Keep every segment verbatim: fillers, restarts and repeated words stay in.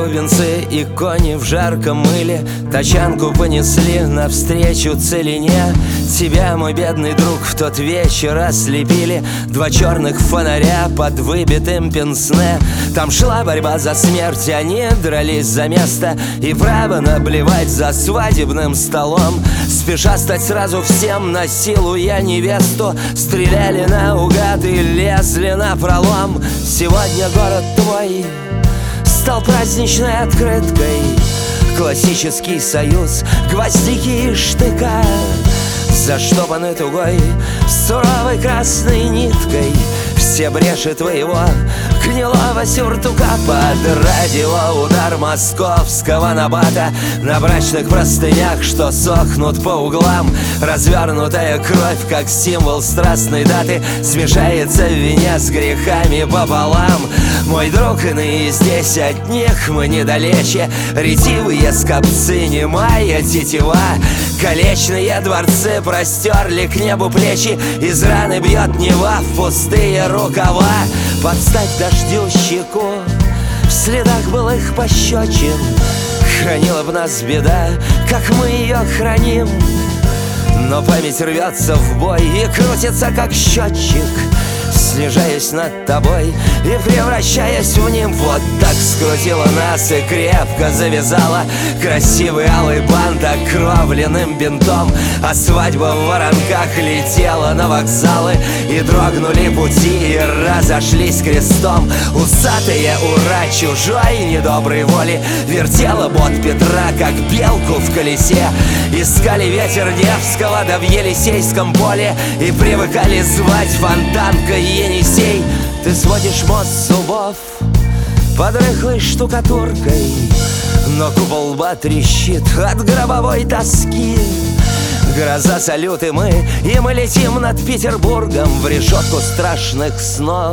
бубенцы и кони в жарком мыле тачанку понесли навстречу целине. Тебя, мой бедный друг, в тот вечер ослепили два черных фонаря под выбитым пенсне. Там шла борьба за смерть, они дрались за место и право наблевать за свадебным столом. Спеша стать сразу всем, насилуя невесту, стреляли наугад и лезли напролом. Сегодня город твой стал праздничной открыткой, классический союз гвоздики и штыка, заштопаны тугой суровой красной ниткой все бреши твоего гнилого сюртука. Под радио удар московского набата на брачных простынях, что сохнут по углам. Развернутая кровь, как символ страстной даты, смешается в вине с грехами пополам. Мой друг, иные здесь, от них мы недалече, ретивые скопцы, немая тетива. Колечные дворцы простерли к небу плечи, из раны бьет Нева в пустые рукава. Подстать дождю щеку в следах былых пощечин, хранила б нас беда, как мы ее храним. Но память рвется в бой и крутится, как счетчик, снижаясь над тобой и превращаясь в нимб. Вот так скрутила нас и крепко завязала красивый алый бант окровленным бинтом. А свадьба в воронках летела на вокзалы, и дрогнули пути, и разошлись крестом. Усатые ура чужой недоброй воли вертела бот Петра, как белку в колесе. Искали ветер Невского да в Елисейском поле и привыкали звать фонтанкой Енисей. Ты сводишь мост зубов под рыхлой штукатуркой, но купол лба трещит от гробовой тоски. Гроза, салют и мы, и мы летим над Петербургом в решетку страшных снов.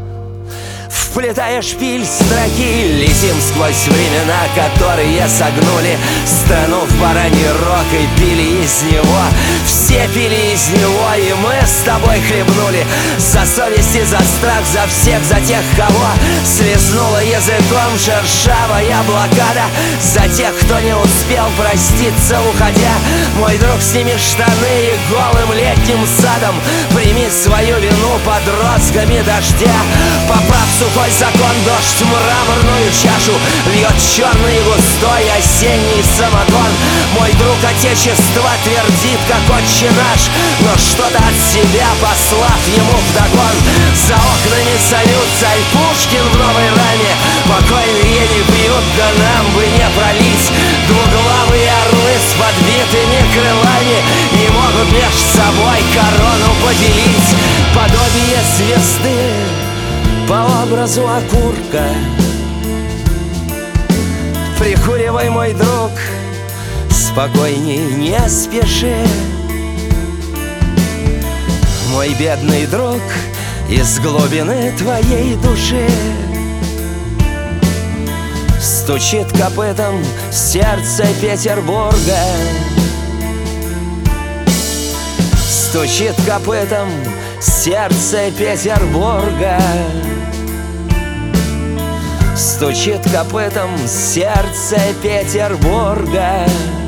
Вплетая шпиль строки, летим сквозь времена, которые согнули страну в бараний рог и пили из него. Все пили из него, и мы с тобой хлебнули за совесть и за страх, за всех, за тех, кого слезнула языком шершавая блокада, за тех, кто не успел проститься, уходя. Мой друг, сними штаны и голым летним садом прими свою вину под розгами дождя. Попав в сухой закон, дождь в мраморную чашу льет черный и густой осенний самогон. Мой друг, отечество твердит, как отче наш, но что-то от себя послав ему вдогон. За окнами салют, царь Пушкин в новой раме, покойные не пьют, да нам бы не пролить. Двуглавые орлы с подбитыми крылами не могут меж собой корону поделить. Подобие звезды по образу окурка, прикуривай, мой друг, спокойней, не спеши. Мой бедный друг, из глубины твоей души стучит копытом сердце Петербурга, стучит копытом сердце Петербурга, стучит копытом сердце Петербурга.